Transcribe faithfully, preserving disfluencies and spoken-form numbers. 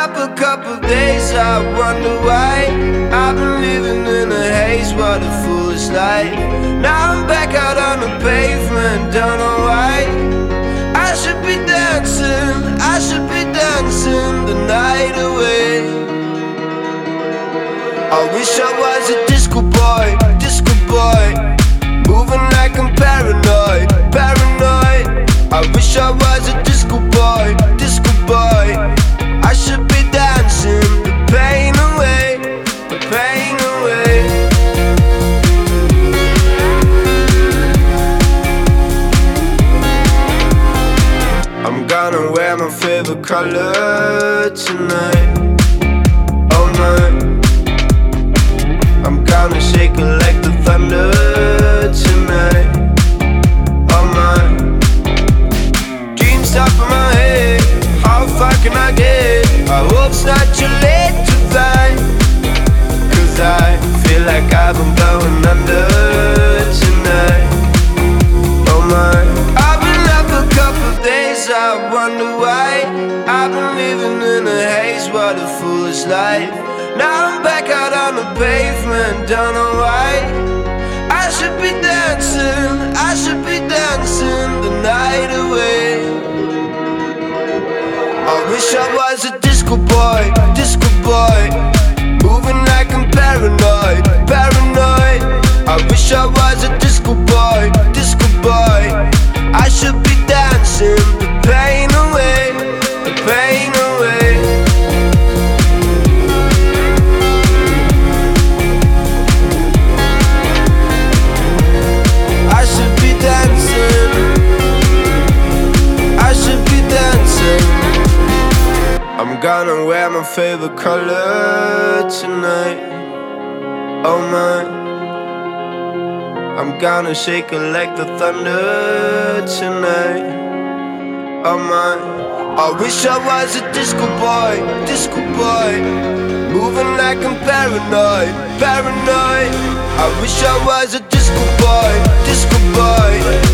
up a couple days, I wonder why I've been living in a haze, what a foolish life. Now I'm back out on the pavement, don't know why. I should be dancing, I should be dancing the night away. I wish I was a disco boy, disco boy, moving like I'm paranoid, paranoid. I wish I was a disco boy, disco boy. I should be dancing the pain away, the pain away. I'm gonna wear my favorite color tonight, all night. I'm gonna shake it like the thunder tonight, all night. Dreams top of my head, how far can I get? I hope it's not too late to fly, cause I feel like I've been going under tonight, oh my. I've been up a couple days, I wonder why I've been living in a haze, what a foolish life. Now I'm back out on the pavement, don't know why. I should be dancing, I should be dancing the night away. I wish I was a disco boy, disco boy, moving like I'm paranoid, paranoid. I wish I was a disco boy, disco boy. I should be dancing the pain away, the pain away. I should be dancing, I should be dancing. I'm gonna wear my favorite color tonight, oh my. I'm gonna shake it like the thunder tonight, oh my. I wish I was a disco boy, disco boy, moving like I'm paranoid, paranoid. I wish I was a disco boy, disco boy.